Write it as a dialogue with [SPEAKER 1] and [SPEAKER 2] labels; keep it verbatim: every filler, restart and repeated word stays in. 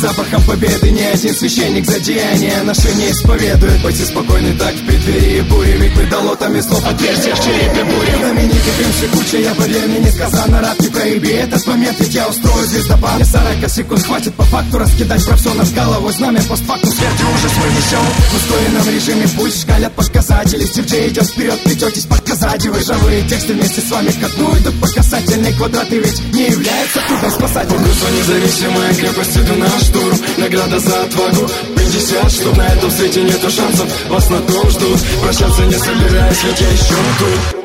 [SPEAKER 1] запахом победы. Ни один священник за деяние наши не исповедует. Бойцы спокойны так в преддверии бури, ведь мы долотами слов отверстия в черепе бури. Знаменитый крымши куча, я поверь мне несказанно рад. Не проеби этот момент, ведь я устрою звездопад. Мне сорока секунд хватит по факту раскидать про все над головой. Знамя постфактум смерти уже свой несем. В ускоренном режиме пульс шкалят показатели. Стив Джей идет вперед, плететесь показать. И выживые тексты вместе с вами ко дну идут по касательной. Квадраты ведь не являются чудом спасателем.
[SPEAKER 2] Русло независимая крепость, это наш штурм. Награда за отвагу пятьдесят штук. На этом свете нету шансов, вас на том ждут. Прощаться не собираюсь, ведь я еще тут.